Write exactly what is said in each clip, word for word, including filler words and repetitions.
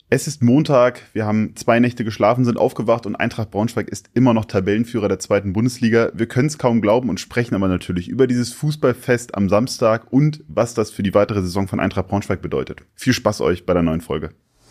Es ist Montag, wir haben zwei Nächte geschlafen, sind aufgewacht und Eintracht Braunschweig ist immer noch Tabellenführer der zweiten Bundesliga. Wir können es kaum glauben und sprechen aber natürlich über dieses Fußballfest am Samstag und was das für die weitere Saison von Eintracht Braunschweig bedeutet. Viel Spaß euch bei der neuen Folge.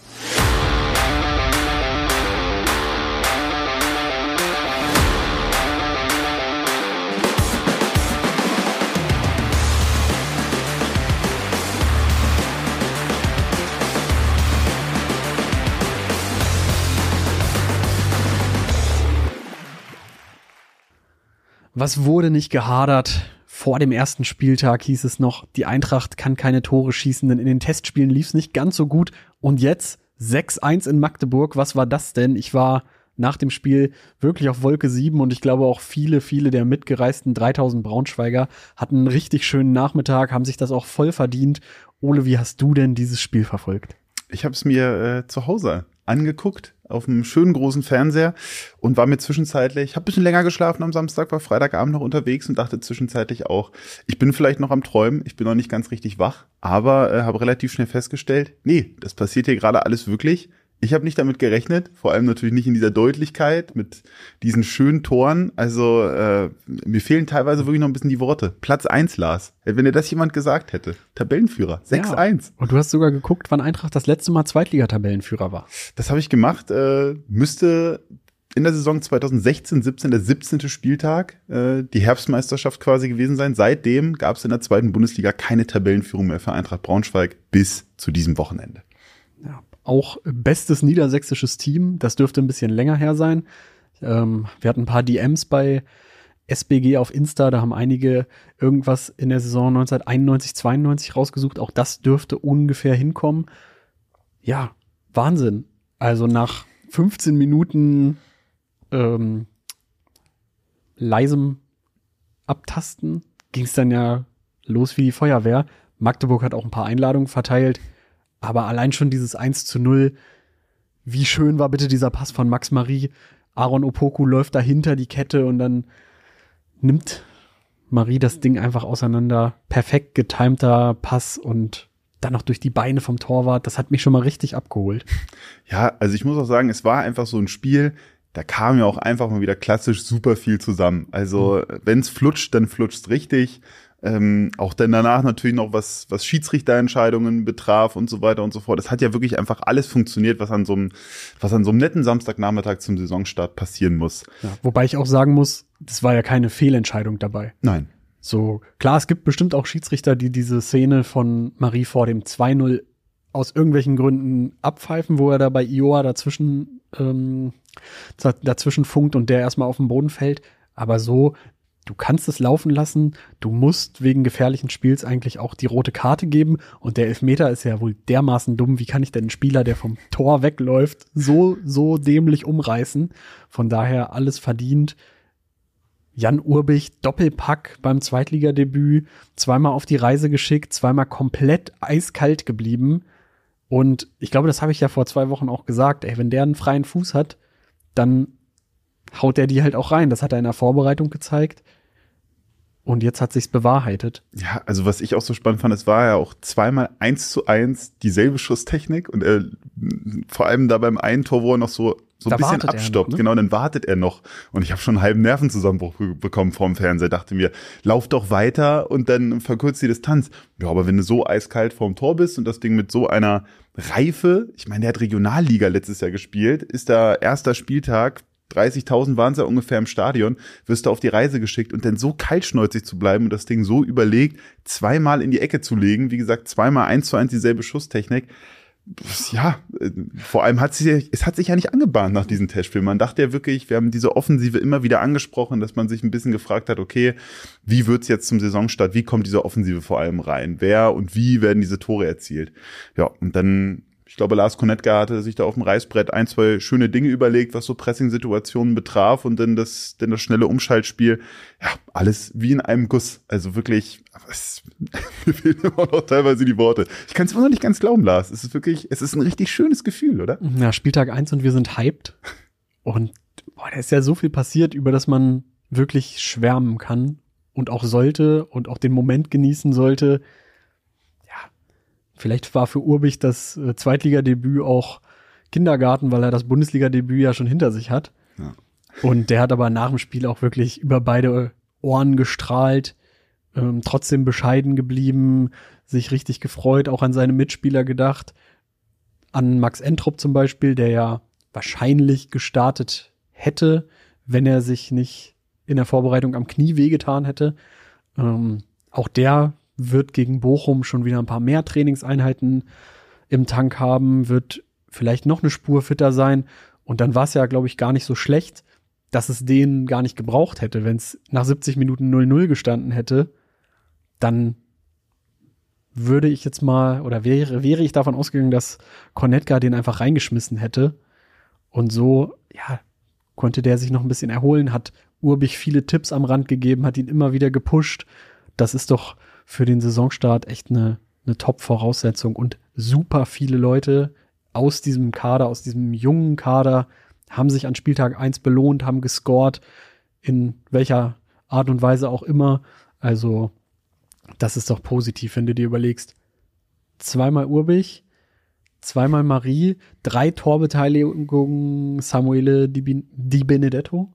Was wurde nicht gehadert? Vor dem ersten Spieltag hieß es noch, die Eintracht kann keine Tore schießen, denn in den Testspielen lief es nicht ganz so gut. Und jetzt sechs eins in Magdeburg. Was war das denn? Ich war nach dem Spiel wirklich auf Wolke sieben und ich glaube auch viele, viele der mitgereisten dreitausend Braunschweiger hatten einen richtig schönen Nachmittag, haben sich das auch voll verdient. Ole, wie hast du denn dieses Spiel verfolgt? Ich habe es mir äh, zu Hause angeguckt auf einem schönen großen Fernseher und war mir zwischenzeitlich, habe ein bisschen länger geschlafen am Samstag, war Freitagabend noch unterwegs und dachte zwischenzeitlich auch, ich bin vielleicht noch am Träumen, ich bin noch nicht ganz richtig wach, aber äh, habe relativ schnell festgestellt, nee, das passiert hier gerade alles wirklich. Ich habe nicht damit gerechnet, vor allem natürlich nicht in dieser Deutlichkeit mit diesen schönen Toren. Also äh, mir fehlen teilweise wirklich noch ein bisschen die Worte. Platz eins, Lars. Wenn dir das jemand gesagt hätte. Tabellenführer, sechs eins. Ja. Und du hast sogar geguckt, wann Eintracht das letzte Mal Zweitliga-Tabellenführer war. Das habe ich gemacht. Äh, müsste in der Saison zweitausendsechzehn siebzehn der siebzehnte Spieltag äh, die Herbstmeisterschaft quasi gewesen sein. Seitdem gab es in der zweiten Bundesliga keine Tabellenführung mehr für Eintracht Braunschweig bis zu diesem Wochenende. Ja. Auch bestes niedersächsisches Team, das dürfte ein bisschen länger her sein. Ähm, wir hatten ein paar D Ms bei S B G auf Insta, da haben einige irgendwas in der Saison neunzehnhunderteinundneunzig, zweiundneunzig rausgesucht. Auch das dürfte ungefähr hinkommen. Ja, Wahnsinn. Also nach fünfzehn Minuten ähm, leisem Abtasten ging es dann ja los wie die Feuerwehr. Magdeburg hat auch ein paar Einladungen verteilt. Aber allein schon dieses eins zu null, wie schön war bitte dieser Pass von Max Marie. Aaron Opoku läuft dahinter die Kette und dann nimmt Marie das Ding einfach auseinander. Perfekt getimter Pass und dann noch durch die Beine vom Torwart. Das hat mich schon mal richtig abgeholt. Ja, also ich muss auch sagen, es war einfach so ein Spiel, da kam ja auch einfach mal wieder klassisch super viel zusammen. Also mhm. wenn es flutscht, dann flutscht's richtig. Ähm, auch dann danach natürlich noch, was, was Schiedsrichterentscheidungen betraf und so weiter und so fort. Es hat ja wirklich einfach alles funktioniert, was an so einem, was an so einem netten Samstagnachmittag zum Saisonstart passieren muss. Ja, wobei ich auch sagen muss, das war ja keine Fehlentscheidung dabei. Nein. So, klar, es gibt bestimmt auch Schiedsrichter, die diese Szene von Marie vor dem zwei null aus irgendwelchen Gründen abpfeifen, wo er da bei Ioa dazwischen, ähm, dazwischen funkt und der erstmal auf den Boden fällt. Aber so, du kannst es laufen lassen, du musst wegen gefährlichen Spiels eigentlich auch die rote Karte geben und der Elfmeter ist ja wohl dermaßen dumm, wie kann ich denn einen Spieler, der vom Tor wegläuft, so, so dämlich umreißen? Von daher alles verdient. Jan Urbich, Doppelpack beim Zweitligadebüt, zweimal auf die Reise geschickt, zweimal komplett eiskalt geblieben und ich glaube, das habe ich ja vor zwei Wochen auch gesagt, ey, wenn der einen freien Fuß hat, dann haut er die halt auch rein. Das hat er in der Vorbereitung gezeigt. Und jetzt hat sich's bewahrheitet. Ja, also was ich auch so spannend fand, es war ja auch zweimal eins zu eins dieselbe Schusstechnik und er vor allem da beim einen Tor, wo er noch so so ein bisschen abstoppt, noch, ne? Genau, dann wartet er noch und ich habe schon einen halben Nervenzusammenbruch bekommen vorm Fernseher, dachte mir, lauf doch weiter und dann verkürzt die Distanz. Ja, aber wenn du so eiskalt vorm Tor bist und das Ding mit so einer Reife, ich meine, der hat Regionalliga letztes Jahr gespielt, ist da erster Spieltag, dreißigtausend waren es ja ungefähr im Stadion, wirst du auf die Reise geschickt und dann so kaltschnäuzig zu bleiben und das Ding so überlegt, zweimal in die Ecke zu legen, wie gesagt, zweimal eins zu eins dieselbe Schusstechnik. Ja, vor allem hat sich, es hat sich ja nicht angebahnt nach diesem Testspiel. Man dachte ja wirklich, wir haben diese Offensive immer wieder angesprochen, dass man sich ein bisschen gefragt hat, okay, wie wird's jetzt zum Saisonstart? Wie kommt diese Offensive vor allem rein? Wer und wie werden diese Tore erzielt? Ja, und dann, ich glaube, Lars Konetka hatte sich da auf dem Reißbrett ein, zwei schöne Dinge überlegt, was so Pressing-Situationen betraf und dann das, dann das schnelle Umschaltspiel. Ja, alles wie in einem Guss. Also wirklich, es, mir fehlen immer noch teilweise die Worte. Ich kann es immer noch nicht ganz glauben, Lars. Es ist wirklich, es ist ein richtig schönes Gefühl, oder? Ja, Spieltag eins und wir sind hyped. Und boah, da ist ja so viel passiert, über das man wirklich schwärmen kann und auch sollte und auch den Moment genießen sollte. Vielleicht war für Urbich das äh, Zweitligadebüt auch Kindergarten, weil er das Bundesliga-Debüt ja schon hinter sich hat. Ja. Und der hat aber nach dem Spiel auch wirklich über beide Ohren gestrahlt, ähm, trotzdem bescheiden geblieben, sich richtig gefreut, auch an seine Mitspieler gedacht. An Max Entrup zum Beispiel, der ja wahrscheinlich gestartet hätte, wenn er sich nicht in der Vorbereitung am Knie wehgetan hätte. Ähm, auch der wird gegen Bochum schon wieder ein paar mehr Trainingseinheiten im Tank haben, wird vielleicht noch eine Spur fitter sein. Und dann war es ja, glaube ich, gar nicht so schlecht, dass es den gar nicht gebraucht hätte. Wenn es nach siebzig Minuten null null gestanden hätte, dann würde ich jetzt mal, oder wäre, wäre ich davon ausgegangen, dass Cornetka den einfach reingeschmissen hätte. Und so, ja, konnte der sich noch ein bisschen erholen, hat Urbich viele Tipps am Rand gegeben, hat ihn immer wieder gepusht. Das ist doch für den Saisonstart echt eine, eine Top-Voraussetzung. Und super viele Leute aus diesem Kader, aus diesem jungen Kader, haben sich an Spieltag eins belohnt, haben gescored, in welcher Art und Weise auch immer. Also das ist doch positiv, wenn du dir überlegst. Zweimal Urbich, zweimal Marie, drei Torbeteiligungen Samuele Di, Di Benedetto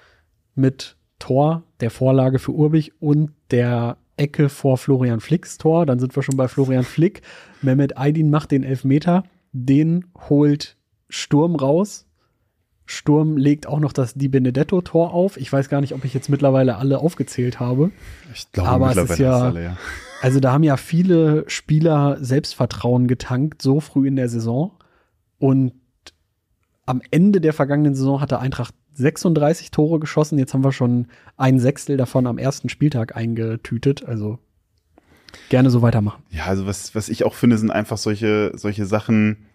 mit Tor, der Vorlage für Urbich und der Ecke vor Florian Flicks Tor. Dann sind wir schon bei Florian Flick. Mehmet Aydin macht den Elfmeter. Den holt Sturm raus. Sturm legt auch noch das Di Benedetto-Tor auf. Ich weiß gar nicht, ob ich jetzt mittlerweile alle aufgezählt habe. Ich glaube, aber mittlerweile es ist ja, alle, ja. Also da haben ja viele Spieler Selbstvertrauen getankt, so früh in der Saison. Und am Ende der vergangenen Saison hatte Eintracht sechsunddreißig Tore geschossen. Jetzt haben wir schon ein Sechstel davon am ersten Spieltag eingetütet. Also gerne so weitermachen. Ja, also was, was ich auch finde, sind einfach solche, solche Sachen.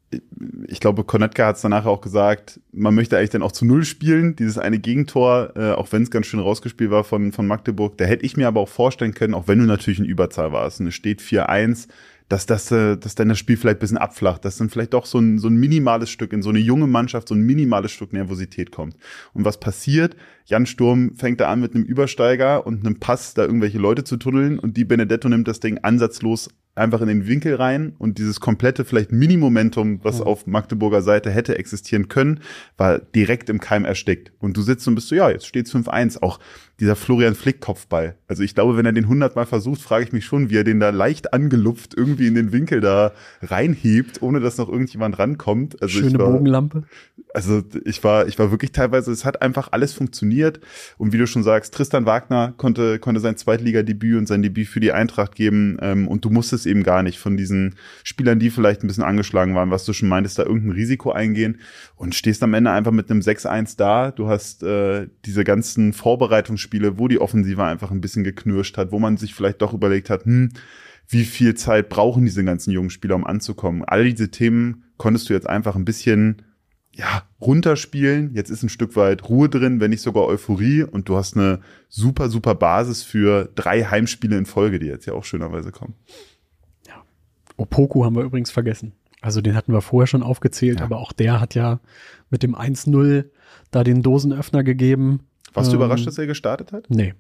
Ich glaube, Cornetka hat es danach auch gesagt, man möchte eigentlich dann auch zu Null spielen. Dieses eine Gegentor, äh, auch wenn es ganz schön rausgespielt war von, von Magdeburg, da hätte ich mir aber auch vorstellen können, auch wenn du natürlich in Überzahl warst und es steht vier eins, dass das, äh, dass dann das Spiel vielleicht ein bisschen abflacht, dass dann vielleicht doch so ein, so ein minimales Stück in so eine junge Mannschaft, so ein minimales Stück Nervosität kommt. Und was passiert? Jan Sturm fängt da an mit einem Übersteiger und einem Pass, da irgendwelche Leute zu tunneln und Di Benedetto nimmt das Ding ansatzlos einfach in den Winkel rein und dieses komplette vielleicht Mini-Momentum, was mhm. auf Magdeburger Seite hätte existieren können, war direkt im Keim erstickt. Und du sitzt und bist so, ja, jetzt steht's fünf eins. Auch dieser Florian Flick-Kopfball. Also ich glaube, wenn er den hundertmal versucht, frage ich mich schon, wie er den da leicht angelupft irgendwie in den Winkel da reinhebt, ohne dass noch irgendjemand rankommt. Also Schöne ich war, Bogenlampe. Also ich war, ich war wirklich teilweise, es hat einfach alles funktioniert. Und wie du schon sagst, Tristan Wagner konnte, konnte sein Zweitligadebüt und sein Debüt für die Eintracht geben. Und du musstest eben gar nicht von diesen Spielern, die vielleicht ein bisschen angeschlagen waren, was du schon meintest, da irgendein Risiko eingehen und stehst am Ende einfach mit einem sechs eins da. Du hast äh, diese ganzen Vorbereitungsspiele, wo die Offensive einfach ein bisschen geknirscht hat, wo man sich vielleicht doch überlegt hat, hm, wie viel Zeit brauchen diese ganzen jungen Spieler, um anzukommen. All diese Themen konntest du jetzt einfach ein bisschen ja, runterspielen. Jetzt ist ein Stück weit Ruhe drin, wenn nicht sogar Euphorie. Und du hast eine super, super Basis für drei Heimspiele in Folge, die jetzt ja auch schönerweise kommen. Ja. Opoku haben wir übrigens vergessen. Also den hatten wir vorher schon aufgezählt, ja. Aber auch der hat ja mit dem eins null da den Dosenöffner gegeben. Warst du ähm, überrascht, dass er gestartet hat? Nee.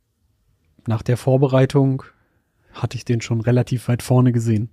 Nach der Vorbereitung hatte ich den schon relativ weit vorne gesehen.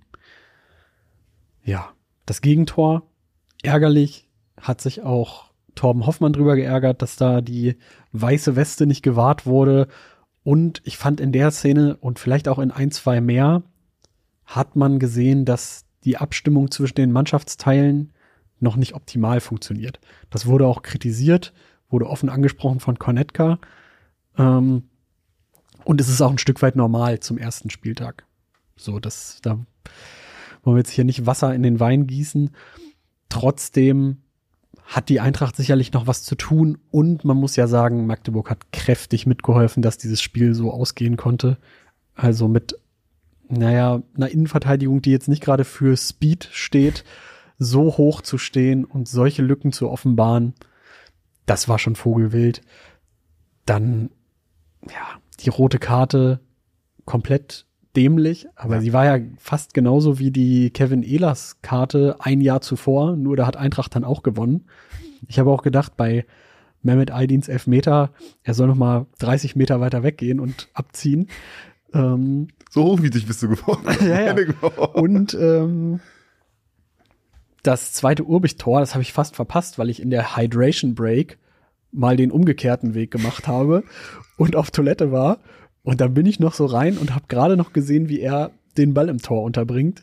Ja, das Gegentor, ärgerlich. Hat sich auch Torben Hoffmann drüber geärgert, dass da die weiße Weste nicht gewahrt wurde. Und ich fand in der Szene und vielleicht auch in ein, zwei mehr, hat man gesehen, dass die Abstimmung zwischen den Mannschaftsteilen noch nicht optimal funktioniert. Das wurde auch kritisiert, wurde offen angesprochen von Cornetka. Ähm, und es ist auch ein Stück weit normal zum ersten Spieltag. So, das, da wollen wir jetzt hier nicht Wasser in den Wein gießen. Trotzdem hat die Eintracht sicherlich noch was zu tun und man muss ja sagen, Magdeburg hat kräftig mitgeholfen, dass dieses Spiel so ausgehen konnte. Also mit, naja, einer Innenverteidigung, die jetzt nicht gerade für Speed steht, so hoch zu stehen und solche Lücken zu offenbaren, das war schon vogelwild. Dann, ja, die rote Karte komplett dämlich, aber ja. Sie war ja fast genauso wie die Kevin Ehlers Karte ein Jahr zuvor, nur da hat Eintracht dann auch gewonnen. Ich habe auch gedacht, bei Mehmet Aydins Elfmeter, er soll noch mal dreißig Meter weiter weggehen und abziehen. Ähm, so hochmütig bist du geworden. ja, ja. Und ähm, das zweite Urbich-Tor, das habe ich fast verpasst, weil ich in der Hydration Break mal den umgekehrten Weg gemacht habe und auf Toilette war. Und dann bin ich noch so rein und habe gerade noch gesehen, wie er den Ball im Tor unterbringt.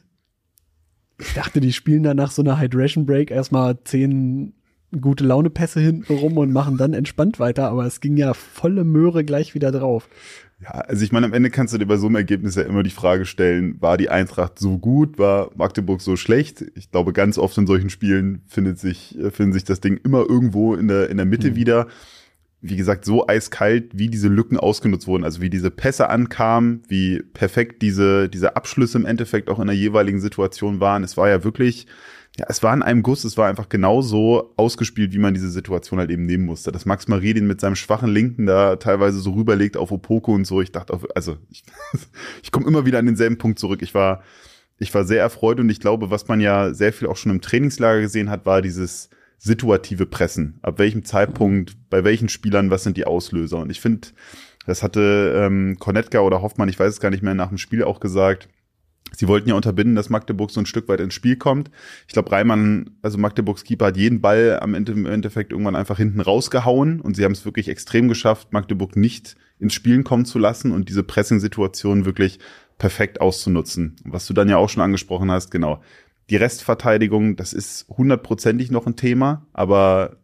Ich dachte, die spielen dann nach so einer Hydration Break erstmal zehn gute Laune-Pässe hinten rum und machen dann entspannt weiter. Aber es ging ja volle Möhre gleich wieder drauf. Ja, also ich meine, am Ende kannst du dir bei so einem Ergebnis ja immer die Frage stellen, war die Eintracht so gut, war Magdeburg so schlecht? Ich glaube, ganz oft in solchen Spielen findet sich, findet sich das Ding immer irgendwo in der, in der Mitte mhm. wieder. Wie gesagt, so eiskalt, wie diese Lücken ausgenutzt wurden, also wie diese Pässe ankamen, wie perfekt diese, diese Abschlüsse im Endeffekt auch in der jeweiligen Situation waren. Es war ja wirklich, ja, es war in einem Guss, es war einfach genauso ausgespielt, wie man diese Situation halt eben nehmen musste. Dass Max Maredin mit seinem schwachen Linken da teilweise so rüberlegt auf Opoko und so, ich dachte, auf, also ich, ich komme immer wieder an denselben Punkt zurück. Ich war, ich war sehr erfreut und ich glaube, was man ja sehr viel auch schon im Trainingslager gesehen hat, war dieses situative Pressen. Ab welchem Zeitpunkt, bei welchen Spielern, was sind die Auslöser? Und ich finde, das hatte ähm, Kornetka oder Hoffmann, ich weiß es gar nicht mehr, nach dem Spiel auch gesagt, sie wollten ja unterbinden, dass Magdeburg so ein Stück weit ins Spiel kommt. Ich glaube, Reimann, also Magdeburgs Keeper, hat jeden Ball am Ende, im Endeffekt irgendwann einfach hinten rausgehauen und sie haben es wirklich extrem geschafft, Magdeburg nicht ins Spielen kommen zu lassen und diese Pressing-Situation wirklich perfekt auszunutzen. Was du dann ja auch schon angesprochen hast, genau. Die Restverteidigung, das ist hundertprozentig noch ein Thema, aber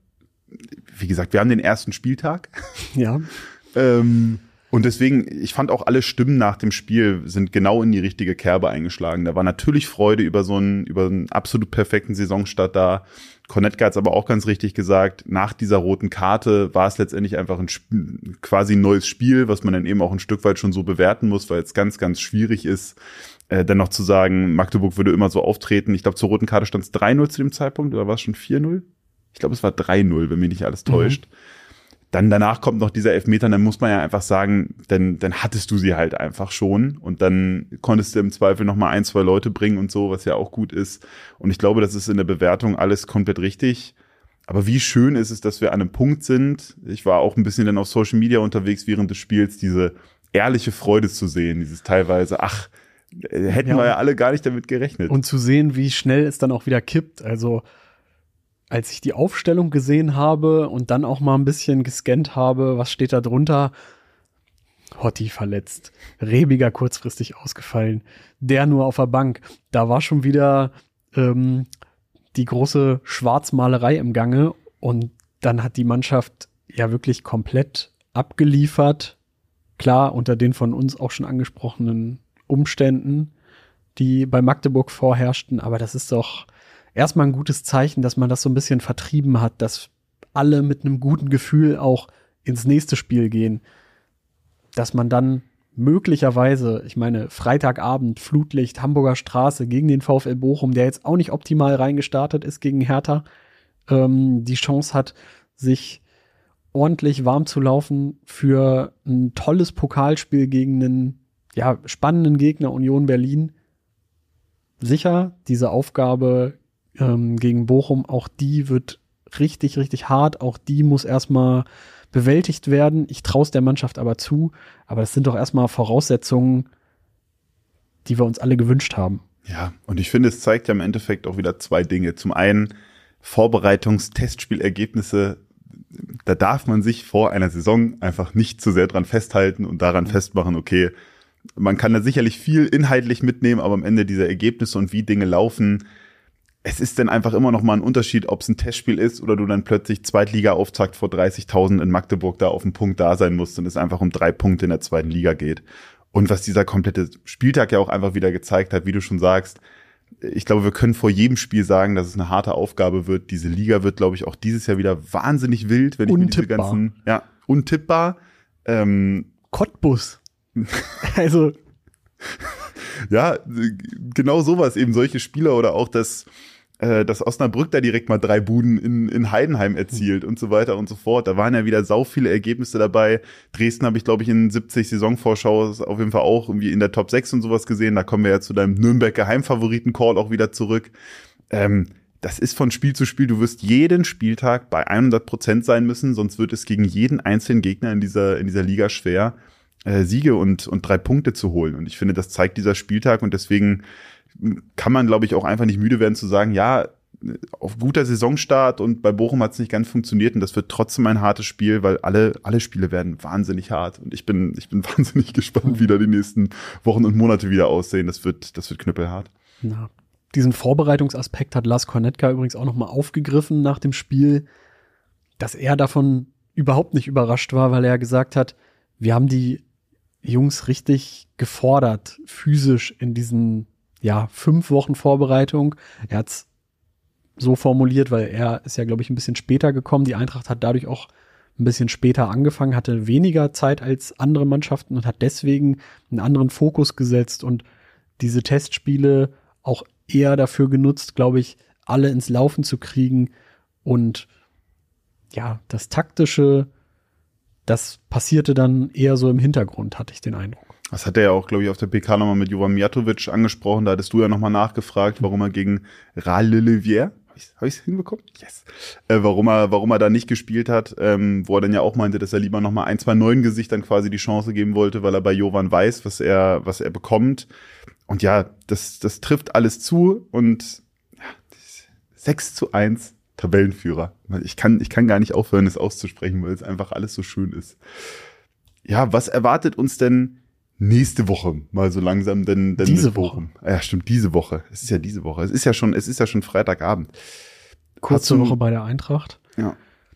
wie gesagt, wir haben den ersten Spieltag. Ja. ähm, und deswegen, ich fand auch alle Stimmen nach dem Spiel sind genau in die richtige Kerbe eingeschlagen. Da war natürlich Freude über so einen, über einen absolut perfekten Saisonstart da. Kornetka hat es aber auch ganz richtig gesagt, nach dieser roten Karte war es letztendlich einfach ein Sp- quasi ein neues Spiel, was man dann eben auch ein Stück weit schon so bewerten muss, weil es ganz, ganz schwierig ist, Äh, dann noch zu sagen, Magdeburg würde immer so auftreten. Ich glaube, zur roten Karte stand es drei null zu dem Zeitpunkt, oder war es schon vier null? Ich glaube, es war drei null, wenn mich nicht alles täuscht. Mhm. Dann danach kommt noch dieser Elfmeter, dann muss man ja einfach sagen, dann, dann hattest du sie halt einfach schon und dann konntest du im Zweifel noch mal ein, zwei Leute bringen und so, was ja auch gut ist. Und ich glaube, das ist in der Bewertung alles komplett richtig. Aber wie schön ist es, dass wir an einem Punkt sind. Ich war auch ein bisschen dann auf Social Media unterwegs während des Spiels, diese ehrliche Freude zu sehen, dieses teilweise, ach, hätten ja, wir ja alle gar nicht damit gerechnet. Und zu sehen, wie schnell es dann auch wieder kippt. Also als ich die Aufstellung gesehen habe und dann auch mal ein bisschen gescannt habe, was steht da drunter? Hotti verletzt, Rebiger kurzfristig ausgefallen, der nur auf der Bank. Da war schon wieder ähm, die große Schwarzmalerei im Gange und dann hat die Mannschaft ja wirklich komplett abgeliefert. Klar, unter den von uns auch schon angesprochenen Umständen, die bei Magdeburg vorherrschten, aber das ist doch erstmal ein gutes Zeichen, dass man das so ein bisschen vertrieben hat, dass alle mit einem guten Gefühl auch ins nächste Spiel gehen, dass man dann möglicherweise, ich meine, Freitagabend, Flutlicht, Hamburger Straße gegen den VfL Bochum, der jetzt auch nicht optimal reingestartet ist gegen Hertha, ähm, die Chance hat, sich ordentlich warm zu laufen für ein tolles Pokalspiel gegen einen ja, spannenden Gegner Union Berlin. Sicher, diese Aufgabe ähm, gegen Bochum, auch die wird richtig, richtig hart. Auch die muss erstmal bewältigt werden. Ich traue es der Mannschaft aber zu. Aber das sind doch erstmal Voraussetzungen, die wir uns alle gewünscht haben. Ja, und ich finde, es zeigt ja im Endeffekt auch wieder zwei Dinge. Zum einen Vorbereitungs-Testspielergebnisse. Da darf man sich vor einer Saison einfach nicht zu sehr dran festhalten und daran mhm. festmachen, okay, man kann da sicherlich viel inhaltlich mitnehmen, aber am Ende dieser Ergebnisse und wie Dinge laufen, es ist dann einfach immer noch mal ein Unterschied, ob es ein Testspiel ist oder du dann plötzlich Zweitliga-Auftakt vor dreißigtausend in Magdeburg da auf dem Punkt da sein musst und es einfach um drei Punkte in der zweiten Liga geht. Und was dieser komplette Spieltag ja auch einfach wieder gezeigt hat, wie du schon sagst, ich glaube, wir können vor jedem Spiel sagen, dass es eine harte Aufgabe wird. Diese Liga wird, glaube ich, auch dieses Jahr wieder wahnsinnig wild, wenn ich mir diese ganzen, ja, untippbar. Ähm, Cottbus. Also ja, genau sowas, eben solche Spieler oder auch das, äh, dass Osnabrück da direkt mal drei Buden in, in Heidenheim erzielt und so weiter und so fort. Da waren ja wieder sau viele Ergebnisse dabei. Dresden habe ich, glaube ich, in siebzig Saisonvorschau auf jeden Fall auch irgendwie in der Top sechs und sowas gesehen. Da kommen wir ja zu deinem Nürnberger Heimfavoriten-Call auch wieder zurück. Ähm, das ist von Spiel zu Spiel. Du wirst jeden Spieltag bei hundert Prozent sein müssen, sonst wird es gegen jeden einzelnen Gegner in dieser, in dieser Liga schwer, äh, Siege und, und drei Punkte zu holen. Und ich finde, das zeigt dieser Spieltag und deswegen kann man, glaube ich, auch einfach nicht müde werden zu sagen, ja, auf guter Saisonstart und bei Bochum hat es nicht ganz funktioniert und das wird trotzdem ein hartes Spiel, weil alle alle Spiele werden wahnsinnig hart und ich bin ich bin wahnsinnig gespannt, wie da die nächsten Wochen und Monate wieder aussehen. Das wird das wird knüppelhart. Na, diesen Vorbereitungsaspekt hat Lars Kornetka übrigens auch nochmal aufgegriffen nach dem Spiel, dass er davon überhaupt nicht überrascht war, weil er gesagt hat, wir haben die Jungs richtig gefordert, physisch in diesen ja fünf Wochen Vorbereitung. Er hat's so formuliert, weil er ist ja, glaube ich, ein bisschen später gekommen. Die Eintracht hat dadurch auch ein bisschen später angefangen, hatte weniger Zeit als andere Mannschaften und hat deswegen einen anderen Fokus gesetzt und diese Testspiele auch eher dafür genutzt, glaube ich, alle ins Laufen zu kriegen. Und ja, das Taktische, das passierte dann eher so im Hintergrund, hatte ich den Eindruck. Das hat er ja auch, glaube ich, auf der P K nochmal mit Jovan Mijatovic angesprochen. Da hattest du ja nochmal nachgefragt, warum er gegen Rallevier, habe ich es hinbekommen? Yes. Äh, warum er warum er da nicht gespielt hat, ähm, wo er dann ja auch meinte, dass er lieber nochmal ein, zwei neuen Gesichtern quasi die Chance geben wollte, weil er bei Jovan weiß, was er was er bekommt. Und ja, das das trifft alles zu und ja, sechs zu eins Tabellenführer. Ich kann ich kann gar nicht aufhören, es auszusprechen, weil es einfach alles so schön ist. Ja, was erwartet uns denn nächste Woche mal so langsam, denn, denn diese Woche. Ja, stimmt, diese Woche. Es ist ja diese Woche. Es ist ja schon, es ist ja schon Freitagabend. Kurze Woche bei der Eintracht. Ja.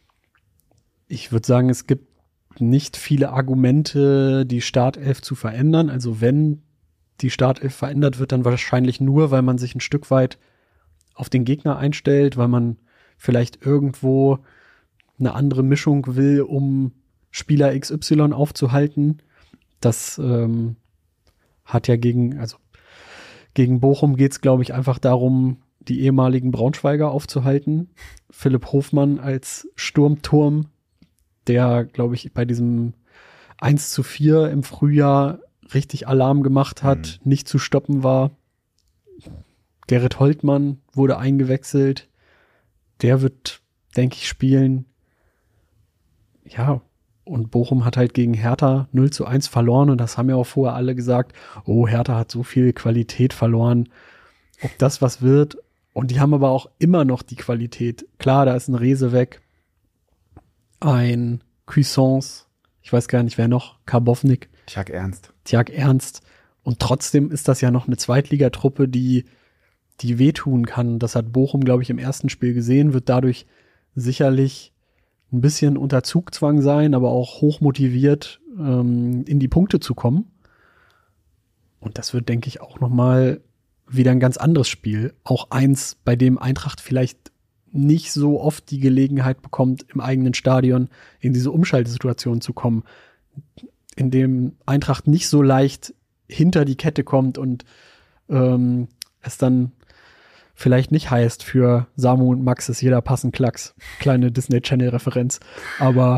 Ich würde sagen, es gibt nicht viele Argumente, die Startelf zu verändern. Also wenn die Startelf verändert wird, dann wahrscheinlich nur, weil man sich ein Stück weit auf den Gegner einstellt, weil man vielleicht irgendwo eine andere Mischung will, um Spieler X Y aufzuhalten. Das ähm, hat ja gegen, also gegen Bochum geht's, glaube ich, einfach darum, die ehemaligen Braunschweiger aufzuhalten. Philipp Hofmann als Sturmturm, der, glaube ich, bei diesem eins zu vier im Frühjahr richtig Alarm gemacht hat, mhm. nicht zu stoppen war. Gerrit Holtmann wurde eingewechselt. Der wird, denke ich, spielen. Ja, und Bochum hat halt gegen Hertha null zu eins verloren und das haben ja auch vorher alle gesagt, oh, Hertha hat so viel Qualität verloren, ob das was wird. Und die haben aber auch immer noch die Qualität. Klar, da ist ein Rehse weg, ein Cuisance, ich weiß gar nicht, wer noch, Karbovnik. Tjag Ernst. Tjag Ernst. Und trotzdem ist das ja noch eine Zweitligatruppe, die, die wehtun kann. Das hat Bochum, glaube ich, im ersten Spiel gesehen, wird dadurch sicherlich ein bisschen unter Zugzwang sein, aber auch hoch motiviert, ähm, in die Punkte zu kommen. Und das wird, denke ich, auch noch mal wieder ein ganz anderes Spiel. Auch eins, bei dem Eintracht vielleicht nicht so oft die Gelegenheit bekommt, im eigenen Stadion in diese Umschaltsituation zu kommen, in dem Eintracht nicht so leicht hinter die Kette kommt und ähm, es dann vielleicht nicht heißt, für Samu und Max ist jeder Pass ein Klacks. Kleine Disney-Channel-Referenz. Aber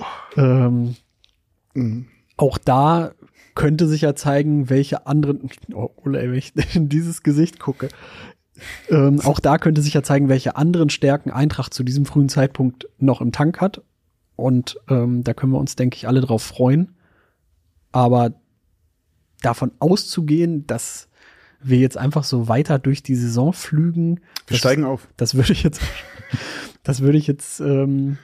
ähm, mhm. auch da könnte sich ja zeigen, welche anderen, oh, wenn ich in dieses Gesicht gucke, ähm, auch da könnte sich ja zeigen, welche anderen Stärken Eintracht zu diesem frühen Zeitpunkt noch im Tank hat. Und ähm, da können wir uns, denke ich, alle drauf freuen. Aber davon auszugehen, dass wir jetzt einfach so weiter durch die Saison flügen. Wir das, steigen auf. Das würde ich jetzt, das würde ich jetzt ähm,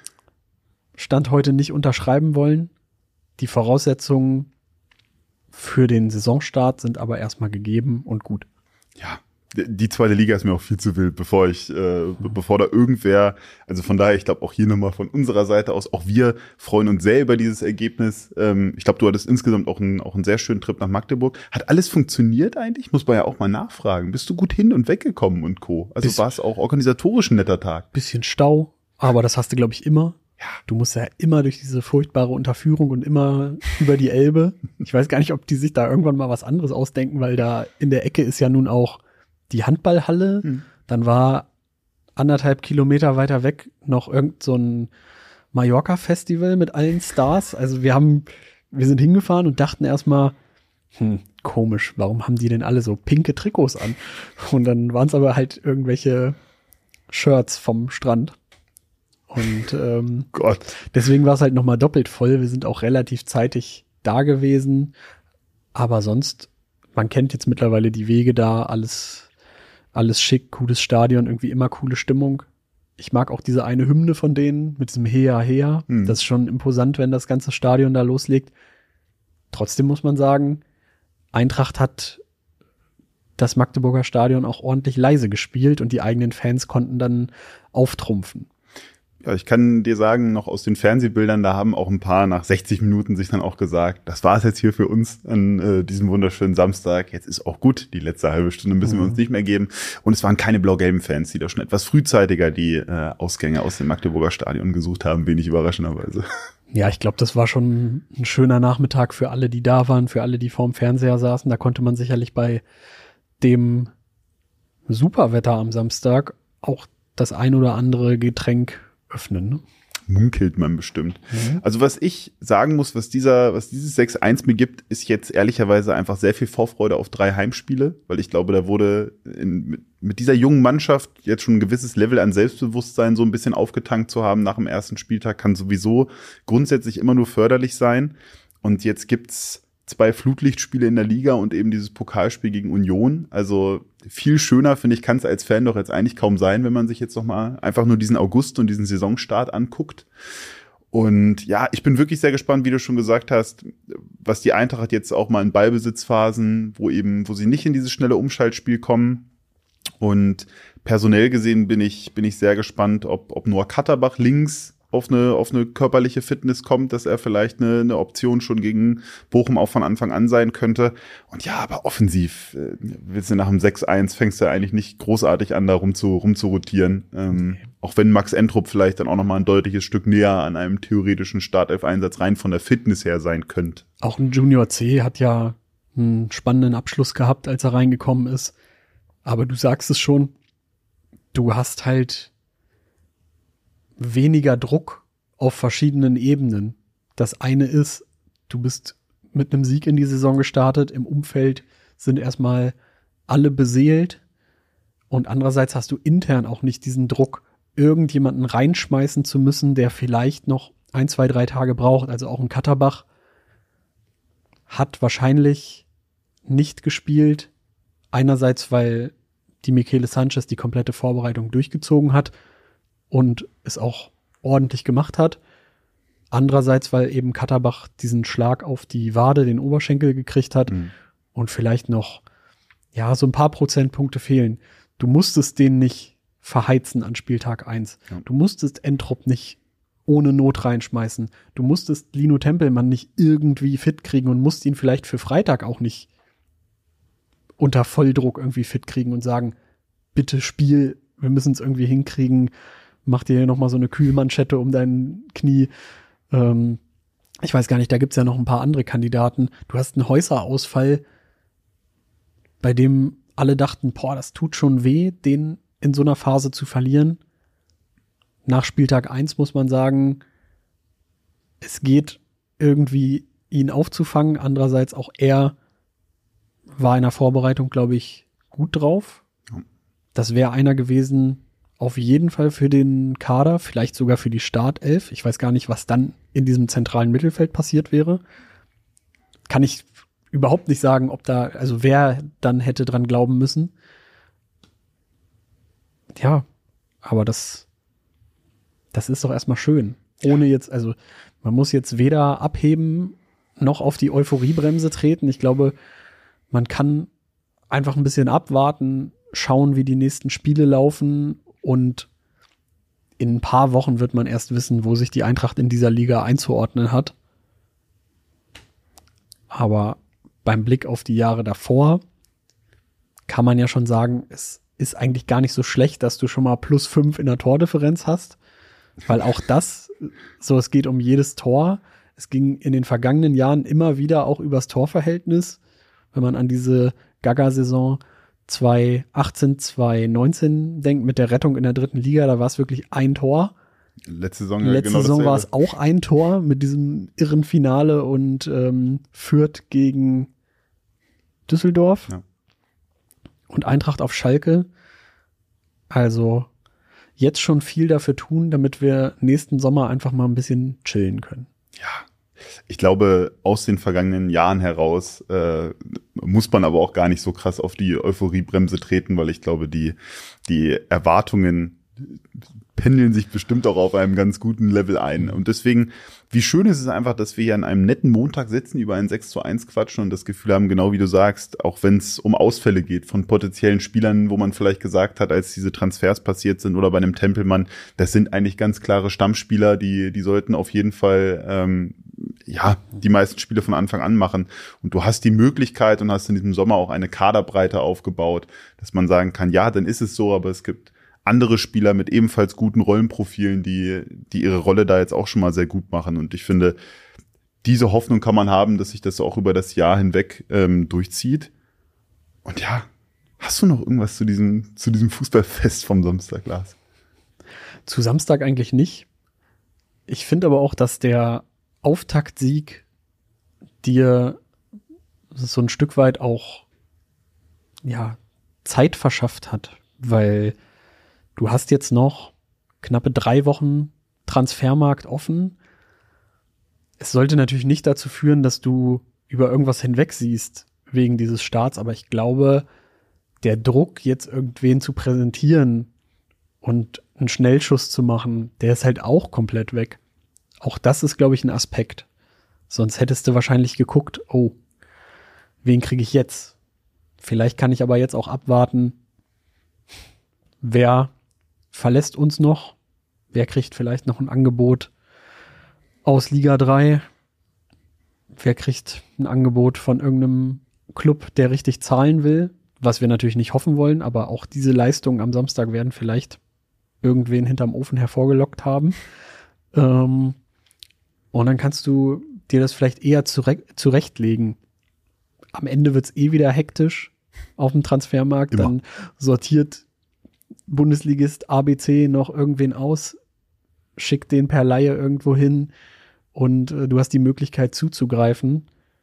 Stand heute nicht unterschreiben wollen. Die Voraussetzungen für den Saisonstart sind aber erstmal gegeben und gut. Ja, die zweite Liga ist mir auch viel zu wild, bevor ich, äh, mhm. bevor da irgendwer, also von daher, ich glaube auch hier nochmal von unserer Seite aus, auch wir freuen uns sehr über dieses Ergebnis. Ähm, ich glaube, du hattest insgesamt auch einen, auch einen sehr schönen Trip nach Magdeburg. Hat alles funktioniert eigentlich? Muss man ja auch mal nachfragen. Bist du gut hin und weggekommen und Co.? Also war es auch organisatorisch ein netter Tag? Bisschen Stau, aber das hast du, glaube ich, immer. Ja, du musst ja immer durch diese furchtbare Unterführung und immer über die Elbe. Ich weiß gar nicht, ob die sich da irgendwann mal was anderes ausdenken, weil da in der Ecke ist ja nun auch die Handballhalle, hm. Dann war anderthalb Kilometer weiter weg noch irgend so ein Mallorca-Festival mit allen Stars. Also wir haben, wir sind hingefahren und dachten erstmal, hm, komisch, warum haben die denn alle so pinke Trikots an? Und dann waren es aber halt irgendwelche Shirts vom Strand. Und ähm, Gott. Deswegen war es halt nochmal doppelt voll. Wir sind auch relativ zeitig da gewesen. Aber sonst, man kennt jetzt mittlerweile die Wege da, alles alles schick, cooles Stadion, irgendwie immer coole Stimmung. Ich mag auch diese eine Hymne von denen mit diesem Hea Hea. Hm. Das ist schon imposant, wenn das ganze Stadion da loslegt. Trotzdem muss man sagen, Eintracht hat das Magdeburger Stadion auch ordentlich leise gespielt und die eigenen Fans konnten dann auftrumpfen. Ja, ich kann dir sagen, noch aus den Fernsehbildern, da haben auch ein paar nach sechzig Minuten sich dann auch gesagt, das war es jetzt hier für uns an äh, diesem wunderschönen Samstag. Jetzt ist auch gut, die letzte halbe Stunde müssen mhm. wir uns nicht mehr geben. Und es waren keine blau-gelben Fans, die da schon etwas frühzeitiger die äh, Ausgänge aus dem Magdeburger Stadion gesucht haben, wenig überraschenderweise. Ja, ich glaube, das war schon ein schöner Nachmittag für alle, die da waren, für alle, die vorm Fernseher saßen. Da konnte man sicherlich bei dem Superwetter am Samstag auch das ein oder andere Getränk öffnen, ne? Munkelt man bestimmt. Mhm. Also was ich sagen muss, was dieser, was dieses sechs eins mir gibt, ist jetzt ehrlicherweise einfach sehr viel Vorfreude auf drei Heimspiele, weil ich glaube, da wurde in, mit dieser jungen Mannschaft jetzt schon ein gewisses Level an Selbstbewusstsein so ein bisschen aufgetankt zu haben nach dem ersten Spieltag, kann sowieso grundsätzlich immer nur förderlich sein. Und jetzt gibt's zwei Flutlichtspiele in der Liga und eben dieses Pokalspiel gegen Union. Also viel schöner, finde ich, kann es als Fan doch jetzt eigentlich kaum sein, wenn man sich jetzt noch mal einfach nur diesen August und diesen Saisonstart anguckt. Und ja, ich bin wirklich sehr gespannt, wie du schon gesagt hast, was die Eintracht jetzt auch mal in Ballbesitzphasen, wo eben, wo sie nicht in dieses schnelle Umschaltspiel kommen. Und personell gesehen bin ich, bin ich sehr gespannt, ob, ob Noah Katterbach links auf eine, auf eine körperliche Fitness kommt, dass er vielleicht eine, eine Option schon gegen Bochum auch von Anfang an sein könnte. Und ja, aber offensiv, äh, willst du nach dem sechs eins, fängst du eigentlich nicht großartig an, da rum zu, rum zu rotieren. Ähm, okay. Auch wenn Max Entrup vielleicht dann auch nochmal ein deutliches Stück näher an einem theoretischen Startelf-Einsatz rein von der Fitness her sein könnte. Auch ein Junior C hat ja einen spannenden Abschluss gehabt, als er reingekommen ist. Aber du sagst es schon, du hast halt weniger Druck auf verschiedenen Ebenen. Das eine ist, du bist mit einem Sieg in die Saison gestartet, im Umfeld sind erstmal alle beseelt und andererseits hast du intern auch nicht diesen Druck, irgendjemanden reinschmeißen zu müssen, der vielleicht noch ein, zwei, drei Tage braucht. Also auch ein Katterbach hat wahrscheinlich nicht gespielt, einerseits, weil die Michele Sanchez die komplette Vorbereitung durchgezogen hat und es auch ordentlich gemacht hat. Andererseits, weil eben Katterbach diesen Schlag auf die Wade, den Oberschenkel gekriegt hat mhm. und vielleicht noch, ja, so ein paar Prozentpunkte fehlen. Du musstest den nicht verheizen an Spieltag eins. Ja. Du musstest Entrup nicht ohne Not reinschmeißen. Du musstest Lino Tempelmann nicht irgendwie fit kriegen und musst ihn vielleicht für Freitag auch nicht unter Volldruck irgendwie fit kriegen und sagen, bitte Spiel, wir müssen es irgendwie hinkriegen, mach dir noch mal so eine Kühlmanschette um dein Knie. Ähm, ich weiß gar nicht, da gibt's ja noch ein paar andere Kandidaten. Du hast einen Häuserausfall, bei dem alle dachten, boah, das tut schon weh, den in so einer Phase zu verlieren. Nach Spieltag eins muss man sagen, es geht irgendwie, ihn aufzufangen. Andererseits auch er war in der Vorbereitung, glaube ich, gut drauf. Das wäre einer gewesen, auf jeden Fall für den Kader, vielleicht sogar für die Startelf. Ich weiß gar nicht, was dann in diesem zentralen Mittelfeld passiert wäre. Kann ich überhaupt nicht sagen, ob da, also wer dann hätte dran glauben müssen. Ja, aber das, das ist doch erstmal schön. Ohne jetzt, also man muss jetzt weder abheben noch auf die Euphoriebremse treten. Ich glaube, man kann einfach ein bisschen abwarten, schauen, wie die nächsten Spiele laufen. Und in ein paar Wochen wird man erst wissen, wo sich die Eintracht in dieser Liga einzuordnen hat. Aber beim Blick auf die Jahre davor kann man ja schon sagen, es ist eigentlich gar nicht so schlecht, dass du schon mal plus fünf in der Tordifferenz hast. Weil auch das, so es geht um jedes Tor. Es ging in den vergangenen Jahren immer wieder auch übers Torverhältnis. Wenn man an diese Gaga-Saison zwanzig achtzehn, zwanzig neunzehn denkt, mit der Rettung in der dritten Liga, da war es wirklich ein Tor. Letzte Saison, Letzte genau Saison war es auch ein Tor mit diesem irren Finale und ähm, Fürth gegen Düsseldorf ja. und Eintracht auf Schalke. Also jetzt schon viel dafür tun, damit wir nächsten Sommer einfach mal ein bisschen chillen können. Ja, Ich glaube, aus den vergangenen Jahren heraus äh, muss man aber auch gar nicht so krass auf die Euphoriebremse treten, weil ich glaube, die, die Erwartungen pendeln sich bestimmt auch auf einem ganz guten Level ein. Und deswegen, wie schön ist es einfach, dass wir hier an einem netten Montag sitzen, über ein sechs zu eins quatschen und das Gefühl haben, genau wie du sagst, auch wenn es um Ausfälle geht von potenziellen Spielern, wo man vielleicht gesagt hat, als diese Transfers passiert sind oder bei einem Tempelmann, das sind eigentlich ganz klare Stammspieler, die die sollten auf jeden Fall ähm, ja die meisten Spiele von Anfang an machen. Und du hast die Möglichkeit und hast in diesem Sommer auch eine Kaderbreite aufgebaut, dass man sagen kann, ja, dann ist es so, aber es gibt andere Spieler mit ebenfalls guten Rollenprofilen, die die ihre Rolle da jetzt auch schon mal sehr gut machen. Und ich finde, diese Hoffnung kann man haben, dass sich das auch über das Jahr hinweg ähm, durchzieht. Und ja, hast du noch irgendwas zu diesem, zu diesem Fußballfest vom Samstag, Lars? Zu Samstag eigentlich nicht. Ich finde aber auch, dass der Auftaktsieg dir so ein Stück weit auch ja, Zeit verschafft hat, weil du hast jetzt noch knappe drei Wochen Transfermarkt offen. Es sollte natürlich nicht dazu führen, dass du über irgendwas hinweg siehst wegen dieses Starts, aber ich glaube, der Druck, jetzt irgendwen zu präsentieren und einen Schnellschuss zu machen, der ist halt auch komplett weg. Auch das ist, glaube ich, ein Aspekt. Sonst hättest du wahrscheinlich geguckt, oh, wen kriege ich jetzt? Vielleicht kann ich aber jetzt auch abwarten, wer verlässt uns noch, wer kriegt vielleicht noch ein Angebot aus Liga drei, wer kriegt ein Angebot von irgendeinem Club, der richtig zahlen will, was wir natürlich nicht hoffen wollen, aber auch diese Leistungen am Samstag werden vielleicht irgendwen hinterm Ofen hervorgelockt haben. Ähm, und dann kannst du dir das vielleicht eher zure- zurechtlegen. Am Ende wird's eh wieder hektisch auf dem Transfermarkt, Immer. Dann sortiert Bundesligist A B C noch irgendwen aus, schickt den per Leihe irgendwo hin und äh, du hast die Möglichkeit zuzugreifen.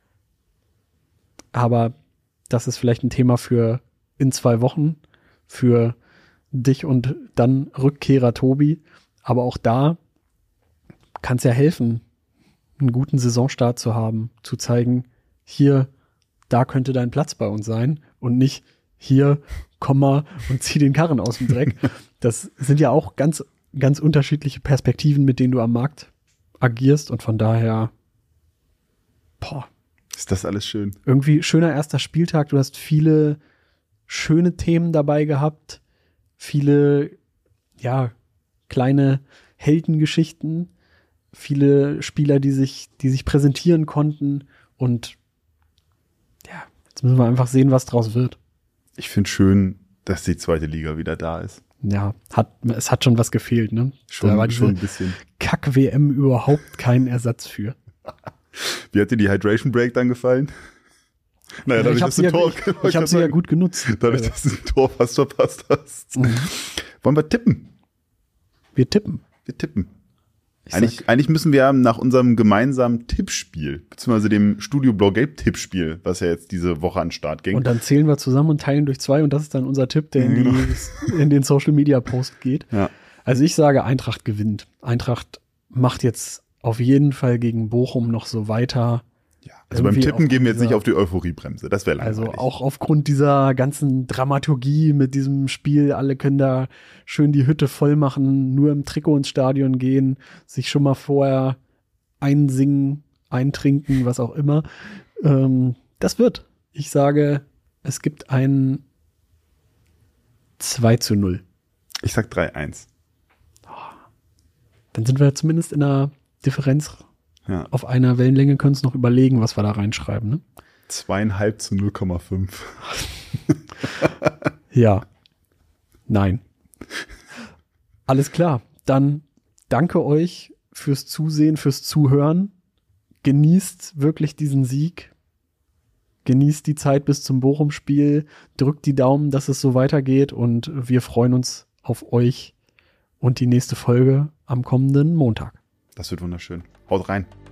Aber das ist vielleicht ein Thema für in zwei Wochen, für dich und dann Rückkehrer Tobi. Aber auch da kann es ja helfen, einen guten Saisonstart zu haben, zu zeigen, hier, da könnte dein Platz bei uns sein und nicht hier, komm mal und zieh den Karren aus dem Dreck. Das sind ja auch ganz, ganz unterschiedliche Perspektiven, mit denen du am Markt agierst und von daher, boah. Ist das alles schön? Irgendwie schöner erster Spieltag. Du hast viele schöne Themen dabei gehabt, viele, ja, kleine Heldengeschichten, viele Spieler, die sich, die sich präsentieren konnten und ja, jetzt müssen wir einfach sehen, was draus wird. Ich finde schön, dass die zweite Liga wieder da ist. Ja, hat, es hat schon was gefehlt, ne? Schon, da war schon ein bisschen. Kack-W M überhaupt kein Ersatz für. Wie hat dir die Hydration Break dann gefallen? Naja, ja, dadurch, ich habe dass sie, du ja, Tor, ich, ich hab sie ja gut genutzt. Dadurch, dass du ein Tor fast verpasst hast. Mhm. Wollen wir tippen? Wir tippen. Wir tippen. Eigentlich, eigentlich müssen wir nach unserem gemeinsamen Tippspiel, beziehungsweise dem Studio Blau-Gelb-Tippspiel, was ja jetzt diese Woche an den Start ging. Und dann zählen wir zusammen und teilen durch zwei und das ist dann unser Tipp, der in, die, genau. in den Social-Media-Post geht. Ja. Also ich sage, Eintracht gewinnt. Eintracht macht jetzt auf jeden Fall gegen Bochum noch so weiter. Ja, also beim Tippen gehen wir jetzt nicht auf die Euphoriebremse, das wäre langweilig. Also auch aufgrund dieser ganzen Dramaturgie mit diesem Spiel, alle können da schön die Hütte voll machen, nur im Trikot ins Stadion gehen, sich schon mal vorher einsingen, eintrinken, was auch immer. Ähm, das wird. Ich sage, es gibt ein zwei zu null. Ich sag drei eins. Dann sind wir zumindest in einer Differenz. Ja. Auf einer Wellenlänge, können uns noch überlegen, was wir da reinschreiben. Ne? Zweieinhalb zu null Komma fünf. Ja. Nein. Alles klar. Dann danke euch fürs Zusehen, fürs Zuhören. Genießt wirklich diesen Sieg. Genießt die Zeit bis zum Bochum-Spiel. Drückt die Daumen, dass es so weitergeht. Und wir freuen uns auf euch und die nächste Folge am kommenden Montag. Das wird wunderschön. Haut rein.